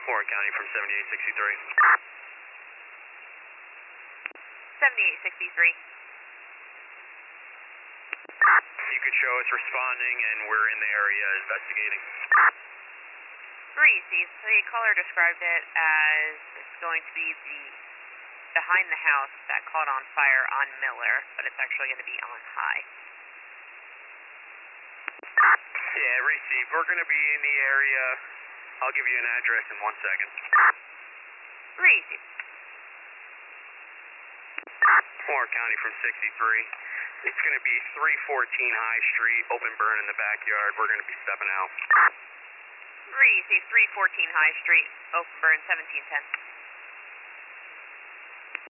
Warren County from 7863. 7863. You could show us responding, and we're in the area investigating. Breezy, the caller described it as it's going to be the behind the house that caught on fire on Miller, but it's actually going to be on High. Yeah, received. We're going to be in the area. I'll give you an address in 1 second. Breezy. Warren County from 63. It's going to be 314 High Street, open burn in the backyard. We're going to be stepping out. Breezy, 314 High Street, open burn 1710.